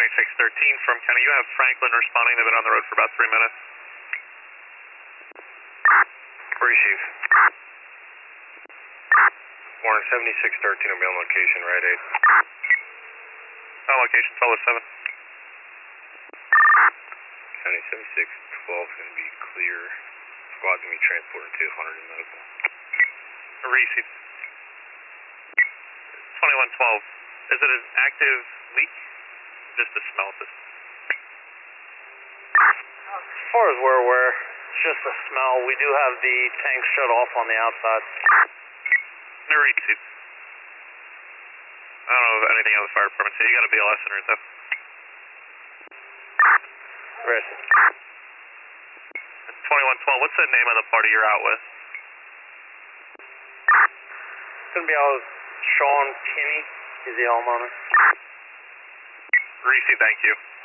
7613 from County. You have Franklin responding. They've been on the road for about 3 minutes. Receive. Warren 7613 will be on location, right 8. On location, follow 7. County 7612 is going to be clear. Squad's going to be transporting to 100 in medical. Receive. 2112. Is it an active leak? Just a smell system? As far as we're aware, it's just a smell. We do have the tank shut off on the outside. Receive. I don't know if anything on the fire department, so you got a BLS in her though. Receive. 2112, what's the name of the party you're out with? It's going to be out with Sean Kinney. He's the homeowner. Receive, thank you.